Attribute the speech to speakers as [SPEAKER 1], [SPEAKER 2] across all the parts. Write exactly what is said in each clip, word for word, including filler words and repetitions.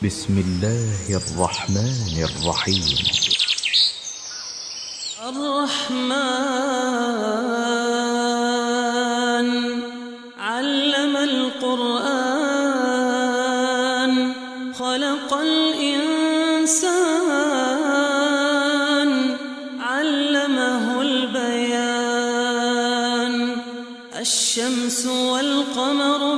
[SPEAKER 1] بسم الله الرحمن الرحيم.
[SPEAKER 2] الرحمن علم القرآن خلق الإنسان علمه البيان. الشمس والقمر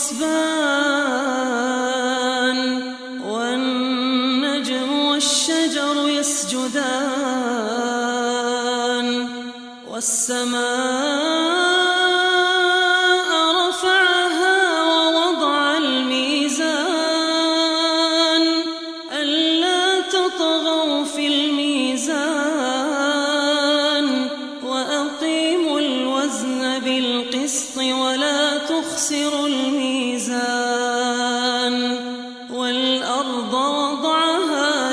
[SPEAKER 2] بحسبان والنجم والشجر يسجدان والسماء رفعها ووضع الميزان ألا تطغوا في الميزان وأقيموا الوزن بالقسط ولا تخسروا الميزان. والأرض وضعها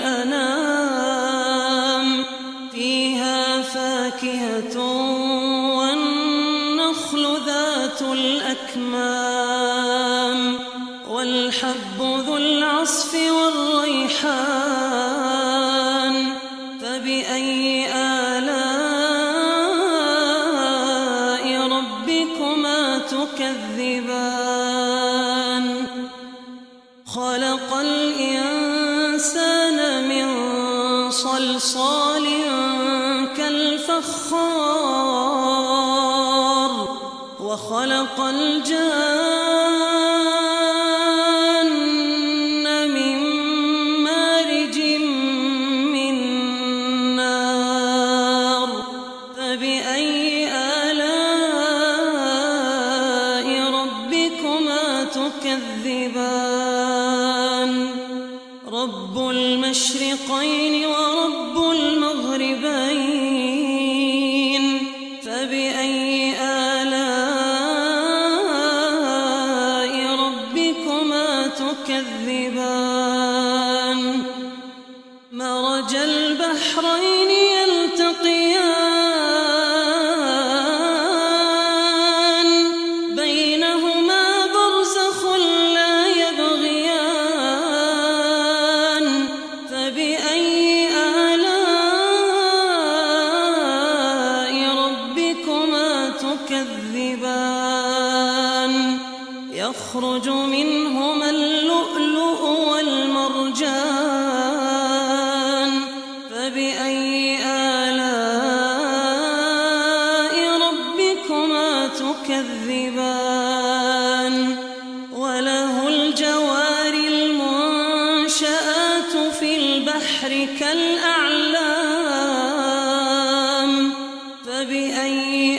[SPEAKER 2] للأنام فيها فاكهة والنخل ذات الأكمام والحب ذو العصف والريحان. فبأي آلاء ربكما تكذبان؟ خلق الإنسان من صلصال كالفخار وخلق الجان من مارج من نار. فبأي آلاء ربكما تكذبان؟ رب المشرقين ورب المغربين. فبأي آلاء ربكما تكذبان؟ مرج البحرين يلتقيان بينهما برزخ لا يبغيان. فبأي آلاء ربكما تكذبان؟ يخرج منهما اللؤلؤ والمرجان. فبأي آلاء ربكما تكذبان؟ وله الجوار المنشآت في البحر كالأعلام. فبأي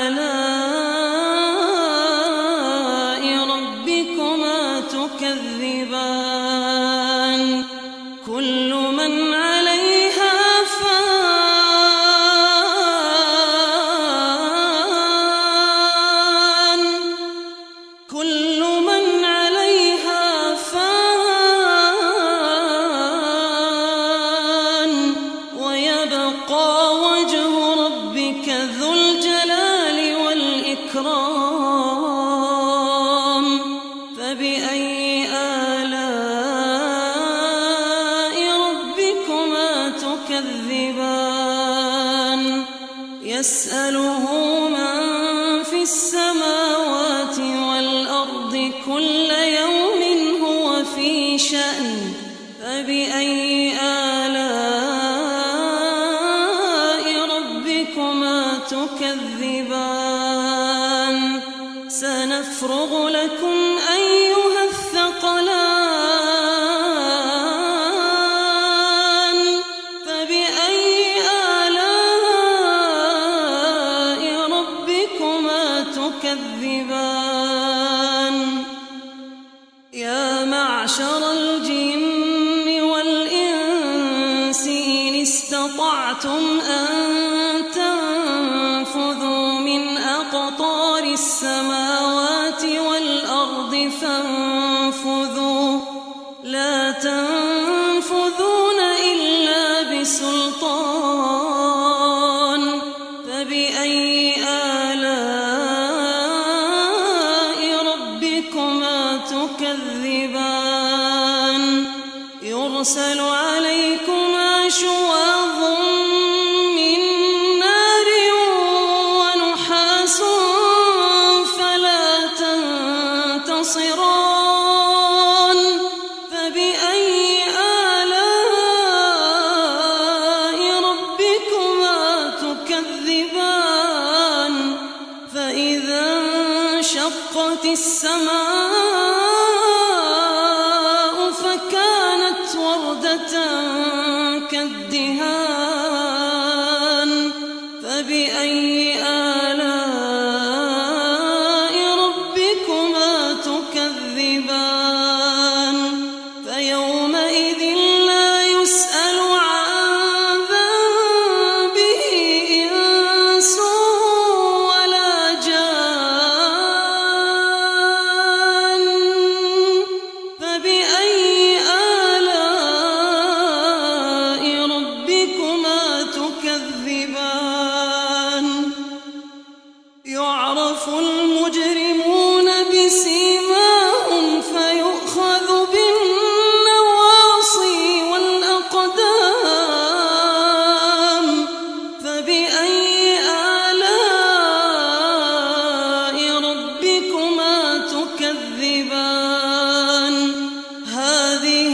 [SPEAKER 2] آلاء ربكما تكذبان؟ كل من عليها فان كل من عليها فان ويبقى وجه ربك ذو الجلال والإكرام. فبأي آلاء ربكما تكذبان؟ يسأله من في السماوات والأرض كل يوم هو في شأن. فبأي آلاء ربكما تكذبان؟ سنفرغ لكم أيها الثقلان. فبأي آلاء ربكما تكذبان؟ يا معشر الجن والإنس إن استطعتم أن تنفذوا من أقطار السماوات والأرض فانفذوا لا تنفذون إلا بسلطان. فبأي آلاء ربكما تكذبان؟ يرسل عليكما شواظ من نار ونحاس فلا تنتصران فبأي آلاء ربكما تكذبان فإذا انشقت السماء فكانت وردة كالدهان فبأي آلاء ربكما تكذبان فيومئذ لا يسأل عن ذنبه إنس ولا جان فبأي آلاء ربكما تكذبان يعرف المجرمون بسيماهم فيؤخذ بالنواصي والأقدام فبأي آلاء ربكما تكذبان هذه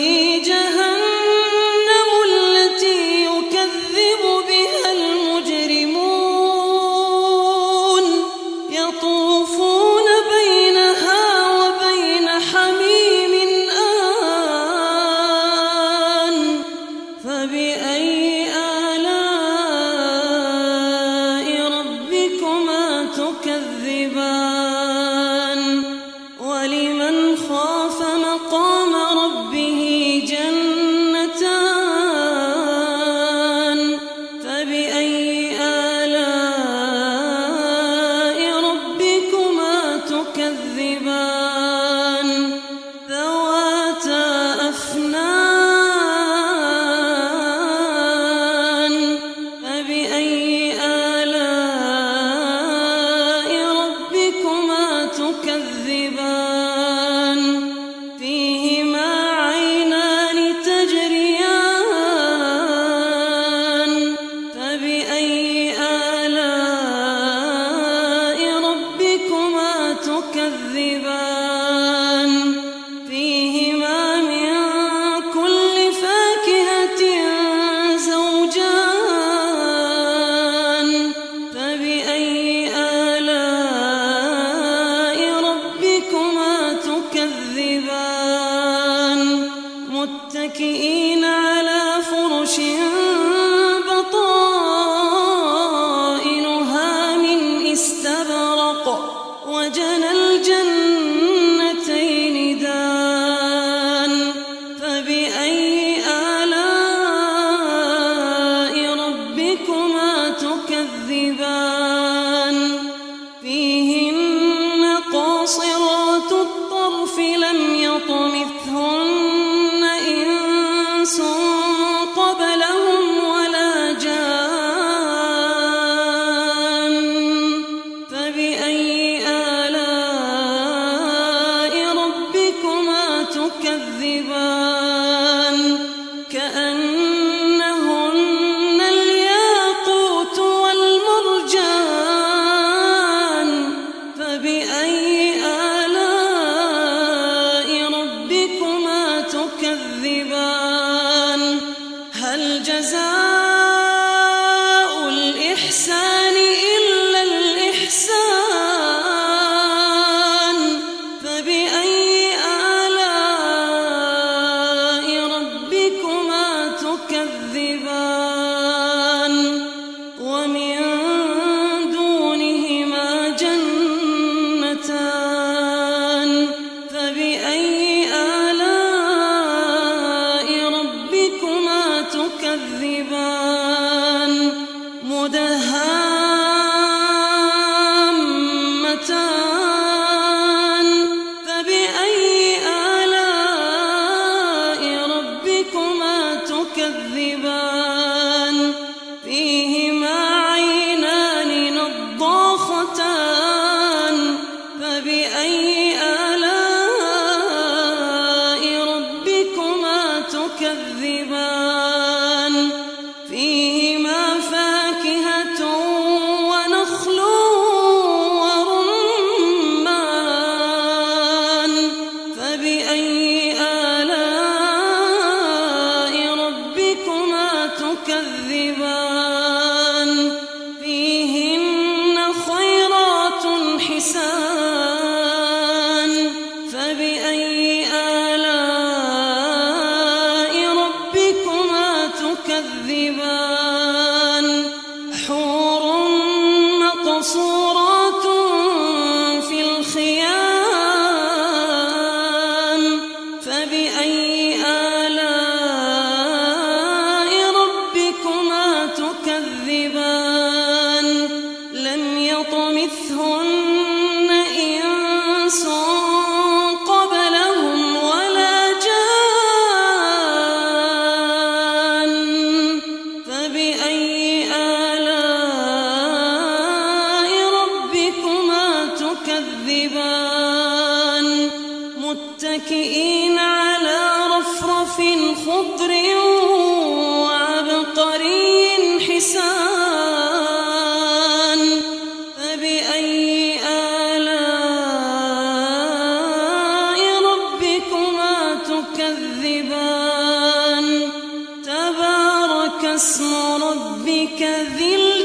[SPEAKER 2] جهنم التي يكذب بها المجرمون يطوفون بينها وبين حميم آن فبأي آلاء ربكما تكذبان ولمن خاف مقام ربه جنتان فبأي آلاء ربكما تكذبان ذواتا أفنان فبأي آلاء ربكما تكذبان فيهما عينان تجريان فبأي آلاء ربكما تكذبان فيهما من كل فاكهة زوجان فبأي آلاء ربكما تكذبان متكئين على فرش بطائنها من استبرق وجنى الجنتين دان فبأي آلاء ربكما تكذبان فيهن قاصرات الطرف لم يطمثهن إنس قبلهم ولا جان فبأي آلاء ربكما تكذبان كأنهن الياقوت والمرجان فبأي آلاء ربكما تكذبان هل جزاء الإحسان إلا الإحسان فبأي آلاء ربكما تكذبان ومن دونهما جنتان فبأي آلاء ربكما تكذبان مدهامتان فبأي آلاء ربكما تكذبان فيهما عينان نضاختان فبأي آلاء ربكما تكذبان تكذبان فيهما فاكهة ونخل ورمان فبأي آلاء ربكما تكذبان فيهن خيرات حسان فبأي آلاء ربكما تكذبان حور مقصورات في الخيام فبأي آلاء ربكما تكذبان لم يطمثهن إنس قبلهم ولا جان فبأي آلاء ربكما تكذبان متكئين على رفرف خضر وعبقري حسان فبأي آلاء ربكما تكذبان تبارك اسم ربك ذي